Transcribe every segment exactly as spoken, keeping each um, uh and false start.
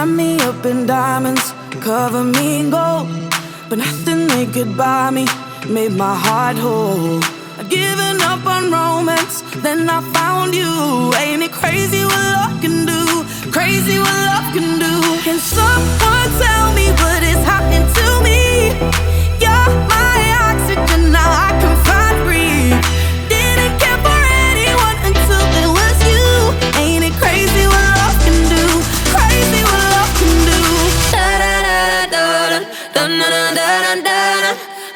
Wrap me up in diamonds, cover me in gold, but nothing they could buy me made my heart whole. I'd given up on romance, then I found you. Ain't it crazy what love can do? Crazy what love can do. Can someone tell me what is happening to me? You're my oxygen, now I can find breathe. Didn't care for anyone until it was you. Ain't it crazy what love can do? Crazy what love can do. Da da da da da da da da da da.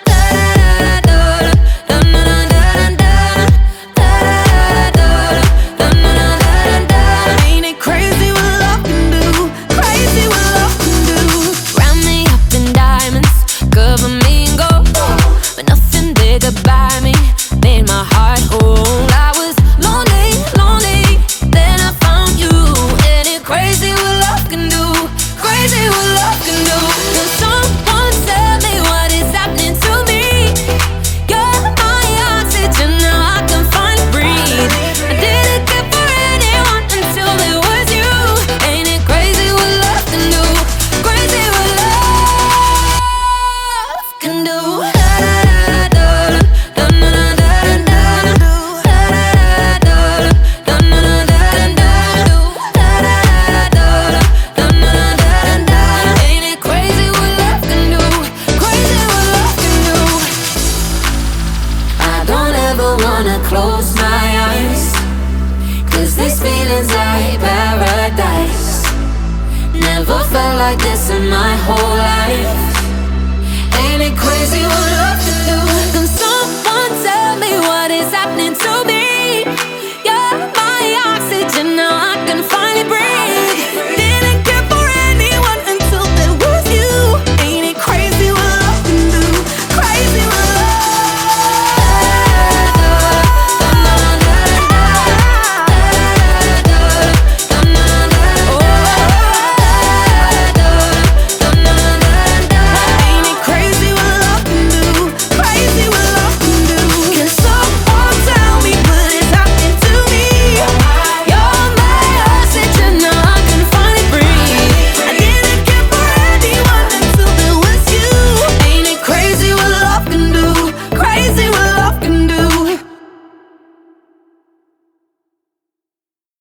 Close my eyes, 'cause these feelings like paradise. Never felt like this in my whole life. Ain't it crazy what love can do?